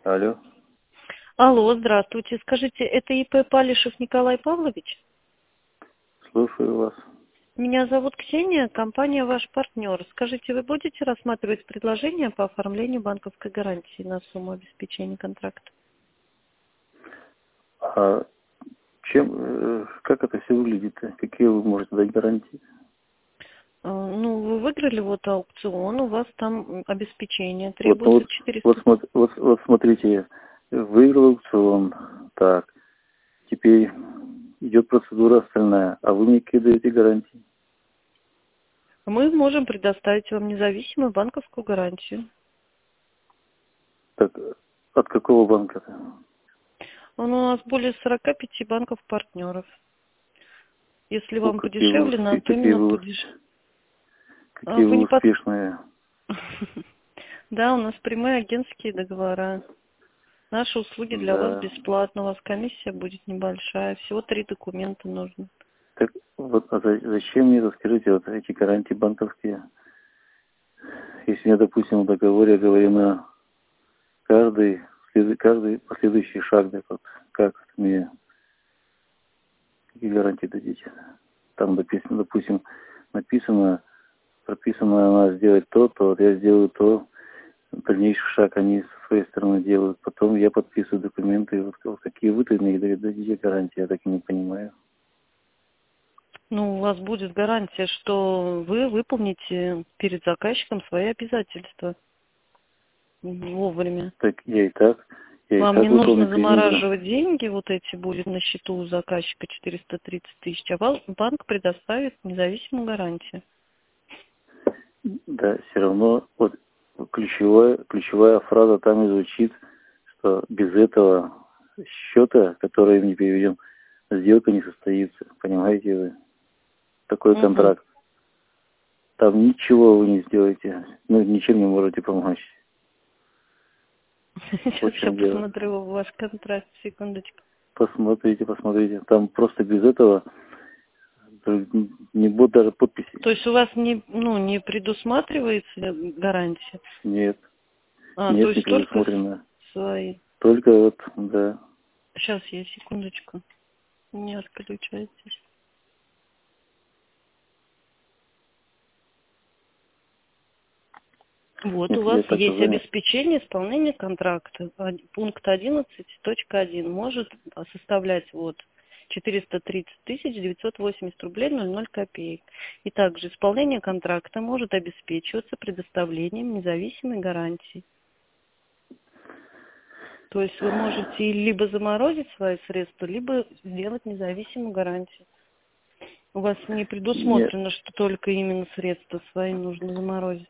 Алло. Алло, здравствуйте. Скажите, это ИП Палишев Николай Павлович? Слушаю вас. Меня зовут Ксения, компания «Ваш партнер». Скажите, вы будете рассматривать предложение по оформлению банковской гарантии на сумму обеспечения контракта? А как это все выглядит? Какие вы можете дать гарантии? Ну, вы выиграли вот аукцион, у вас там обеспечение Вот, требуется 400. вот смотрите, выиграл аукцион, так, теперь идет процедура остальная, а вы мне какие даете гарантии? Мы можем предоставить вам независимую банковскую гарантию. Так, от какого банка-то? У нас более 45 банков-партнеров. Если О, вам подешевле, нам то какие именно вы, подешевле. какие Вы вы не под... успешные. Да, у нас прямые агентские договора. Наши услуги для вас Да. бесплатно. У вас комиссия будет небольшая. Всего 3 документа нужно. Так вот, зачем мне, скажите, вот эти гарантии банковские? Если мне, допустим, в договоре говорено каждый последующий шаг, так вот, как мне какие гарантии дадите? Там написано, прописано, она сделать то, вот я сделаю то, дальнейший шаг они со своей стороны делают, потом я подписываю документы, вот какие вы-то мне дадите гарантии, я так и не понимаю. Ну, у вас будет гарантия, что вы выполните перед заказчиком свои обязательства вовремя. Так я и Вам так не выполнил нужно кредит. замораживать деньги, вот эти будет на счету у заказчика 430 тысяч, а банк предоставит независимую гарантию. Да, все равно вот ключевая фраза там и звучит, что без этого счета, который мне переведен, сделка не состоится. Понимаете вы? Такой Угу. контракт. Там ничего вы не сделаете. Ну, ничем не можете помочь. Сейчас Вот в я чем дело. посмотрю ваш контракт, секундочку. Посмотрите. Там просто без этого не будет даже подписи. То есть у вас не предусматривается гарантия? Нет. То Нет, не есть только предусмотрено. свои. Только вот, да. Сейчас я, секундочку. Не отключайтесь. Вот, у Если вас я так есть занят. обеспечение исполнения контракта. Пункт 11.1 может составлять 430 980 рублей 00 копеек. И также исполнение контракта может обеспечиваться предоставлением независимой гарантии. То есть вы можете либо заморозить свои средства, либо сделать независимую гарантию. У вас не Нет. предусмотрено, что только именно средства свои нужно заморозить.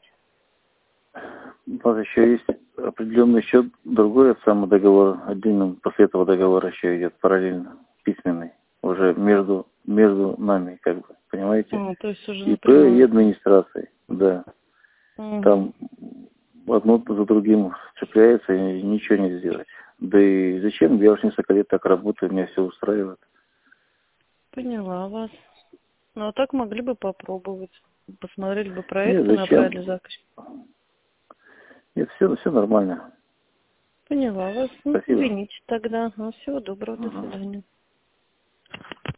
У нас еще есть определенный счет, другой самый договор, отдельно после этого договора еще идет параллельно, письменный, уже между нами, как бы, понимаете? То есть уже ИП и напрямую. администрацией, да. Угу. Там одно за другим цепляется и ничего не сделать. Да и зачем? Я уже несколько лет так работаю, меня все устраивает. Поняла вас. Ну, а так могли бы попробовать. Посмотрели бы Нет, проект и зачем? направили заказ. Нет, все нормально. Поняла вас. Ну, Спасибо. извините тогда. Ну, всего доброго. До Мгм. свидания.